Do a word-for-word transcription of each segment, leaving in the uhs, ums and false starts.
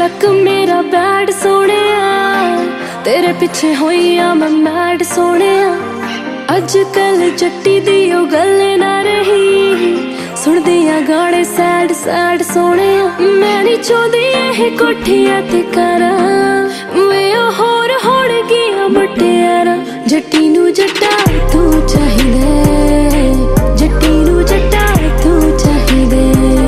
Luck मेरा bad सोने तेरे पिछे होई आ मैं मैड सोने अज कल जट्टी दी ओ गल ना रही सुन दिया गाने सैड सैड सोने मैं नहीं चाहती ये कोठियां ते करा वे होर होड़ गया मुटियारा जट्टी नू जट्टा तू चाहिदे जट्टी नू जट्टा तू चाहिदे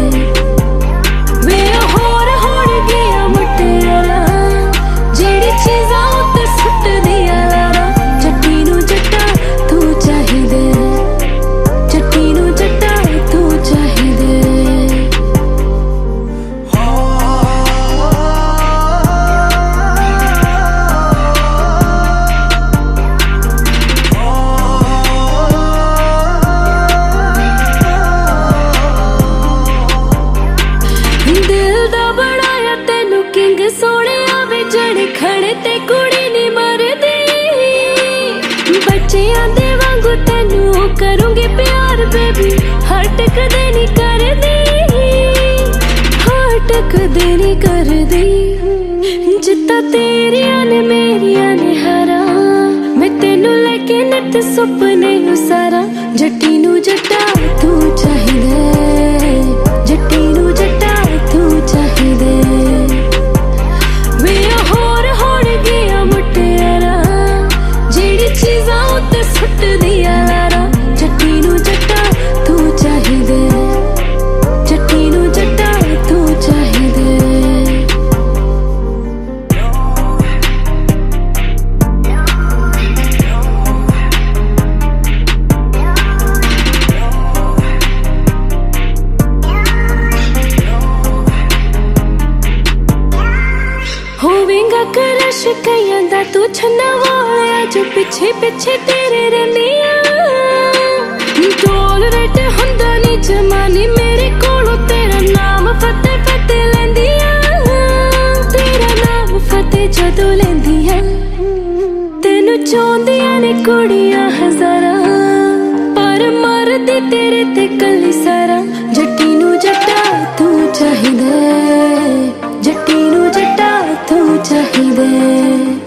वे होर होड़ गया मुटियारा जेड़ी चीज़ां उत्ते सुट दिया लारा जट्टी नू जट्टा तू चाहिदे जट्टी नू जट्टा तू चाहिदे दिल दा बनाया तेनू किंग सोने आवे जड़े खड़े ते कुड़ी नी मरदी बच्चियां दे वांगू तेनू करूंगी प्यार बेबी हट कदे नी करदी हट कदे नी करदी जित्ता तेरियां ने मेरियां ने हारा मैं तेनू लेके नित सुपने सारा जट्टी नू जट्टा तू चाहिदे जट्टी नू जट्टा तू चाहिदे वे होर होड़ गया मुटियारा जेड़ी चीज़ां उत्ते सुट दिया लारा जट्टी नू जट्टा तू चाहिदे जट्टी नू जट्टा तू चाहिदे होवेगा करश कईयां दा तू छन्ना वालिया जो पिछे पिछे तेरे रहनिया डोल रेट हुंदा नी जमानी मेरे कोलों तेरा नाम फतेह फतेह लैंदिया तेरा नाम फतेह जदों लैंदिया तेनू चाहुंदियां ने कुड़ियां हज़ारां पर मरदी तेरे ते कल्ली सारा जट्टी नू जट्टा तू चाहिदे जट्टी नू जट्टा तू चाहिदे।